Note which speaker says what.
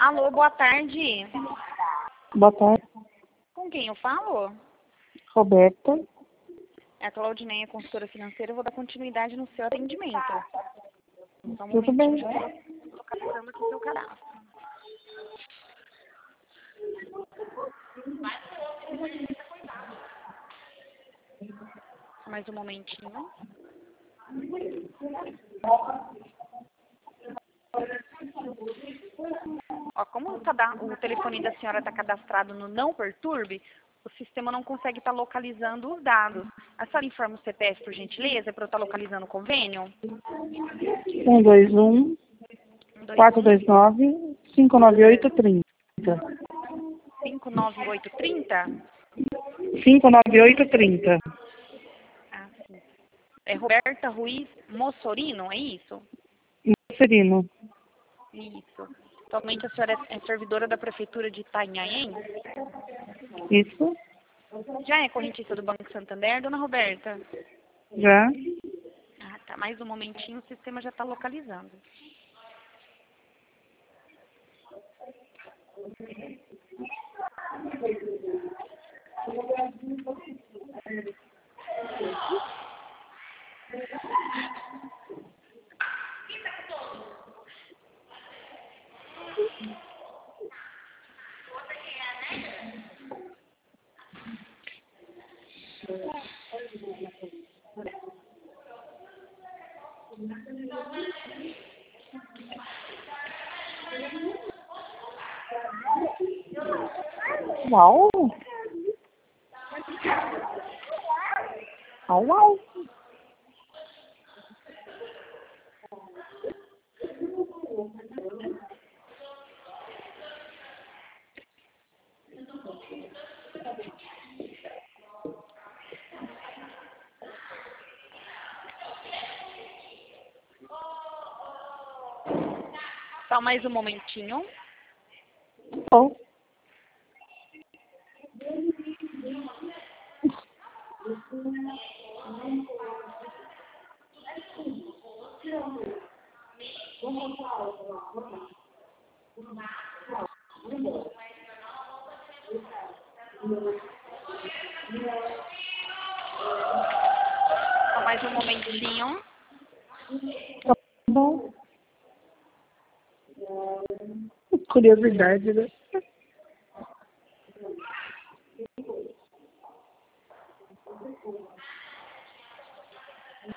Speaker 1: Alô, boa tarde.
Speaker 2: Boa tarde,
Speaker 1: Com quem eu falo?
Speaker 2: Roberta.
Speaker 1: É a Claudineia, consultora financeira. Eu vou dar continuidade no seu atendimento. Só um
Speaker 2: Tudo
Speaker 1: momentinho,
Speaker 2: bem?
Speaker 1: já estou capturando aqui o seu cadastro. Mais um momentinho. Ó, como o telefone da senhora está cadastrado no Não Perturbe, o sistema não consegue estar localizando os dados. A senhora informa o CPF, por gentileza, para eu estar localizando o convênio?
Speaker 2: 121 429 59830.
Speaker 1: 59830?
Speaker 2: 59830.
Speaker 1: Ah, sim. É Roberta Ruiz Mossorino, é isso?
Speaker 2: Serino.
Speaker 1: Isso. Atualmente a senhora é servidora da Prefeitura de Itanhaém?
Speaker 2: Isso?
Speaker 1: Já é correntista do Banco Santander, dona Roberta?
Speaker 2: Já?
Speaker 1: Ah, tá. Mais um momentinho, o sistema já está localizando.
Speaker 2: Uau! Uau, uau!
Speaker 1: Só mais um momentinho.
Speaker 2: Oh.
Speaker 1: Só mais um momentinho.
Speaker 2: Tá bom. Curiosidade, né?